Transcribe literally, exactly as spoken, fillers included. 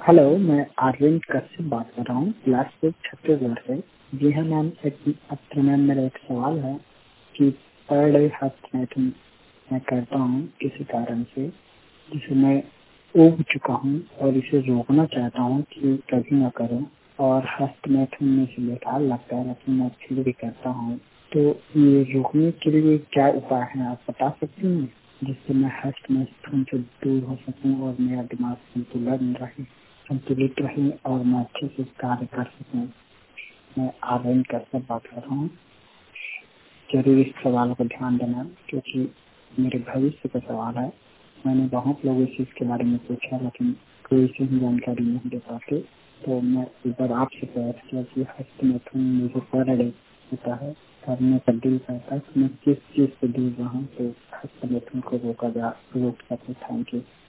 Hello, मैं अरविंद कश्यप बात कर रहा हूँ बिलासपुर छत्तीसगढ़ से। जी हाँ मैम, एक अब मैम मेरा एक सवाल है कि पर डे हाथ मैराथन मैं करता हूँ किसी कारण से, जिसे मैं उब चुका हूँ और इसे रोकना चाहता हूँ कि कभी ना करूँ। और हाथ मैराथन में से बेकार लगता है, लेकिन मैं फिर भी करता हूँ। तो ये रोकने के लिए क्या उपाय है, आप बता सकती हैं, जिससे मैं हाथ मैराथन से दूर हो सकूँ और मेरा दिमाग संतुलन रहे संतुलित रहे और मैं अच्छे से कार्य कर सकूं। मैं आर्यन कश्यप बात कर रहा हूँ। जरूर इस सवाल को ध्यान देना, क्योंकि मेरे भविष्य का सवाल है। मैंने बहुत लोगों से इसके बारे में पूछा, लेकिन कोई सही जानकारी नहीं दे पाते। तो मैं एक बार आपसे प्रयास किया कि हस्त मैथुन मुझे पर डे होता है, करने का दिल करता है कि मैं किस चीज से दूर रहूँ तो हस्त मैथुन को रोका जा रोक सके। Thank you.